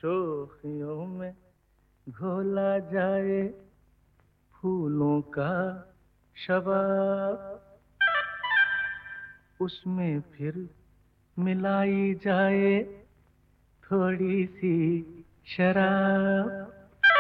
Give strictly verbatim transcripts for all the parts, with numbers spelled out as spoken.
शोखियों में घोला जाए फूलों का शबाब, उसमें फिर मिलाई जाए थोड़ी सी शराब।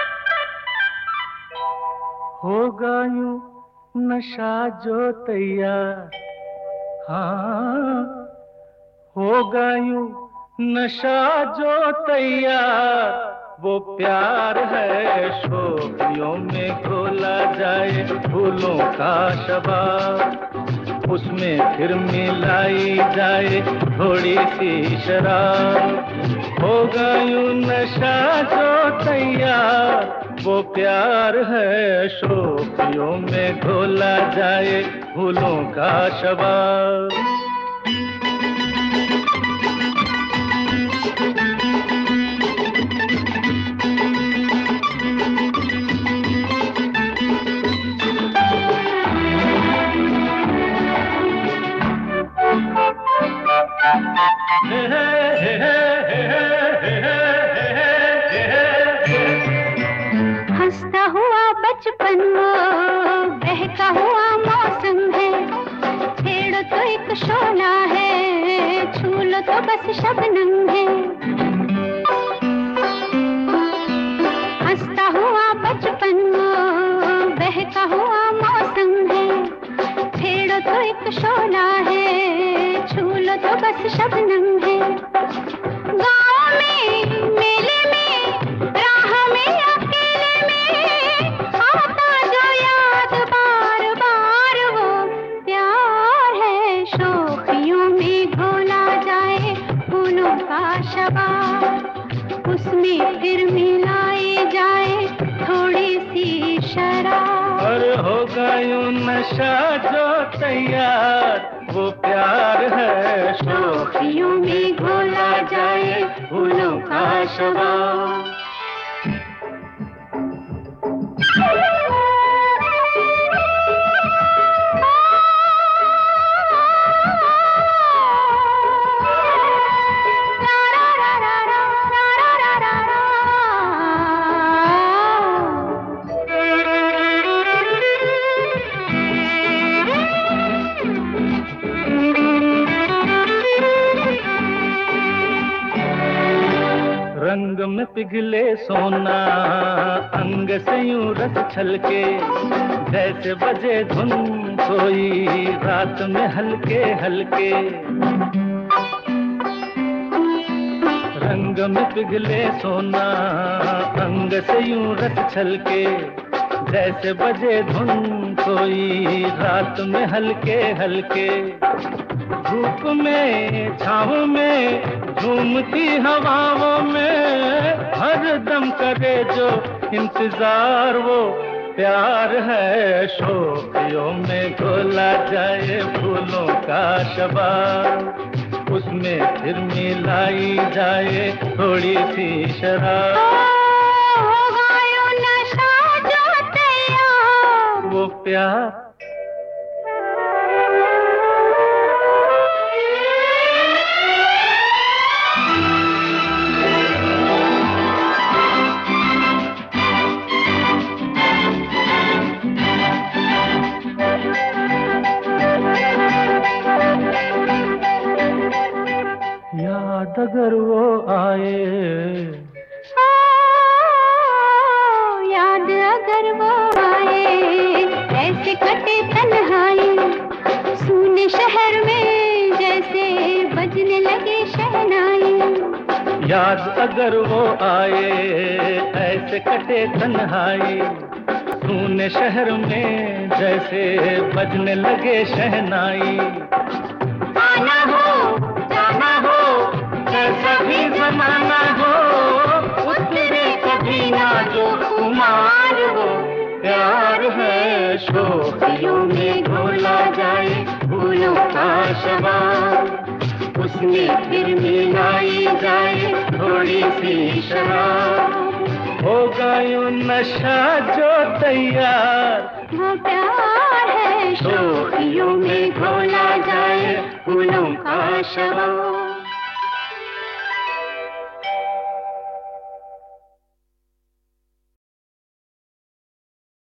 होगा यूं नशा जो तैयार, हाँ होगा यूं नशा जो तैयार, वो प्यार है शोखियों में घोला जाए फूलों का शबाब, उसमें फिर मिलाई जाए थोड़ी सी शराब। होगा यूं नशा जो तैयार, वो प्यार है शोखियों में घोला जाए फूलों का शबाब। हंसता हुआ बचपन वो बहका हुआ मौसम है, छेड़ो तो एक शोला है, छू लो तो बस शबनम है। हंसता हुआ बचपन वो बहका हुआ मौसम है, छेड़ो तो एक शोला है, छू लो तो बस शबनम है। गाँव में मेले में राह में अकेले में आता जो याद बार बार, वो प्यार है शोखियों में घोला जाए फूलों का शबाब, उसमें फिर मिलाई जाए थोड़ी सी शराब। और होगा यूं नशा जो तैयार, वो प्यार है शोखियों में घोला जाए फूलों का शबाब। रंग में पिघले सोना अंग से यूं रस छलके, जैसे बजे धुन कोई रात में हल्के हल्के। रंग में पिघले सोना अंग से यूं रस छलके, जैसे बजे धुन कोई रात में हल्के हल्के। धूप में छाँव में झूमती हवाओं में हर दम करे जो इंतजार, वो प्यार है शोखियों में घोला जाए फूलों का शबाब, उसमें फिर मिलाई जाए थोड़ी सी शराब। होगा यूं नशा जो तैयार, वो प्यार याद अगर वो आए, याद अगर वो आए, ऐसे कटे तन्हाई सूने शहर में जैसे बजने लगे शहनाई। याद अगर वो आए ऐसे कटे तन्हाई सूने शहर में जैसे बजने लगे शहनाई। आना हो जाना हो जैसा भी जमाना हो, उतरे कभी ना जो कुमार, वो प्यार है शोखियों में घोला जाए फूलों का शबाब, उसमें फिर मिलाई जाए थोड़ी सी शराब। होगा यूं नशा जो तैयार, वो प्यार है शोखियों में घोला जाए फूलों का शबाब।